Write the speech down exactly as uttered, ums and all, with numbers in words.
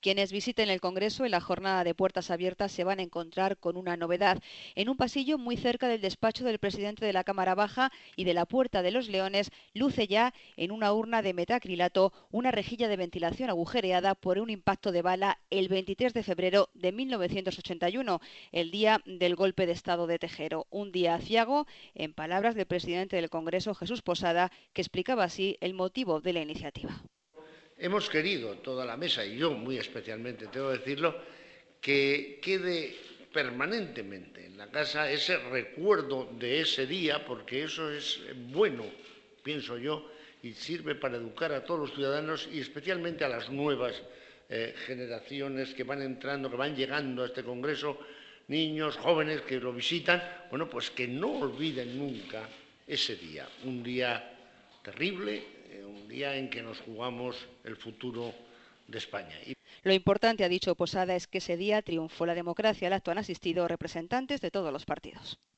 Quienes visiten el Congreso en la jornada de puertas abiertas se van a encontrar con una novedad. En un pasillo muy cerca del despacho del presidente de la Cámara Baja y de la Puerta de los Leones luce ya en una urna de metacrilato una rejilla de ventilación agujereada por un impacto de bala el veintitrés de febrero de mil novecientos ochenta y uno, el día del golpe de Estado de Tejero. Un día aciago, en palabras del presidente del Congreso, Jesús Posada, que explicaba así el motivo de la iniciativa. Hemos querido, toda la mesa, y yo muy especialmente, tengo que decirlo, que quede permanentemente en la casa ese recuerdo de ese día, porque eso es bueno, pienso yo, y sirve para educar a todos los ciudadanos y especialmente a las nuevas eh, generaciones que van entrando, que van llegando a este Congreso, niños, jóvenes que lo visitan, bueno, pues que no olviden nunca ese día, un día terrible, eh, un día en que nos jugamos el futuro de España. Y Lo importante, ha dicho Posada, es que ese día triunfó la democracia, al acto han asistido representantes de todos los partidos.